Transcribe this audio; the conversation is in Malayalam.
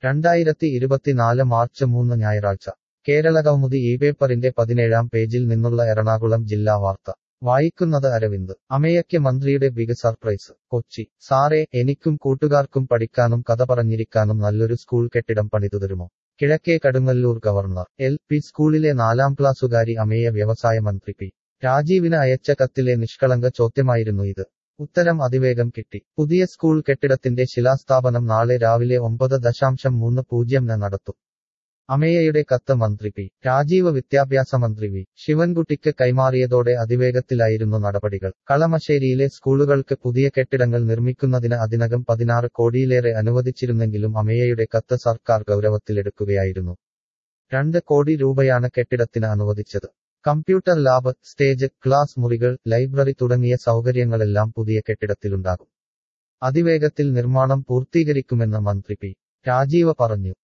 2024 മാർച്ച് 3 ഞായറാഴ്ച കേരളകൗമുദി പേപ്പറിന്റെ 17-ാം പേജിൽ നിന്നുള്ള എറണാകുളം ജില്ലാ വാർത്ത വായിക്കുന്നത് അരവിന്ദ് അമേയയ്ക്ക് മന്ത്രിയുടെ ബിഗ് സർപ്രൈസ് കൊച്ചി സാറേ എനിക്കും കൂട്ടുകാർക്കും പഠിക്കാനും കഥ പറഞ്ഞിരിക്കാനും നല്ലൊരു സ്കൂൾ കെട്ടിടം പണിതുതരുമോ കിഴക്കേ കടുങ്ങല്ലൂർ ഗവർണർ LP സ്കൂളിലെ 4-ാം ക്ലാസുകാരി അമേയ വ്യവസായ മന്ത്രി പി രാജീവിന് അയച്ച കത്തിലെ നിഷ്കളങ്ക ചോദ്യമായിരുന്നു ഇത് ഉത്തരം അതിവേഗം കിട്ടി പുതിയ സ്കൂൾ കെട്ടിടത്തിന്റെ ശിലാസ്ഥാപനം നാളെ രാവിലെ 9:30 നടത്തും അമേയയുടെ കത്ത് മന്ത്രി പി രാജീവ് വിദ്യാഭ്യാസ മന്ത്രി വി ശിവൻകുട്ടിക്ക് കൈമാറിയതോടെ അതിവേഗത്തിലായിരുന്നു നടപടികൾ കളമശ്ശേരിയിലെ സ്കൂളുകൾക്ക് പുതിയ കെട്ടിടങ്ങൾ നിർമ്മിക്കുന്നതിന് അതിനകം 16 കോടിയിലേറെ അനുവദിച്ചിരുന്നെങ്കിലും അമേയയുടെ കത്ത് സർക്കാർ ഗൗരവത്തിലെടുക്കുകയായിരുന്നു 2 കോടി രൂപയാണ് കെട്ടിടത്തിന് അനുവദിച്ചത് കമ്പ്യൂട്ടർ ലാബ് സ്റ്റേജ് ക്ലാസ് മുറികൾ ലൈബ്രറി തുടങ്ങിയ സൗകര്യങ്ങളെല്ലാം പുതിയ കെട്ടിടത്തിലുണ്ടാകും അതിവേഗത്തിൽ നിർമ്മാണം പൂർത്തീകരിക്കുമെന്ന് മന്ത്രി പി രാജീവ് പറഞ്ഞു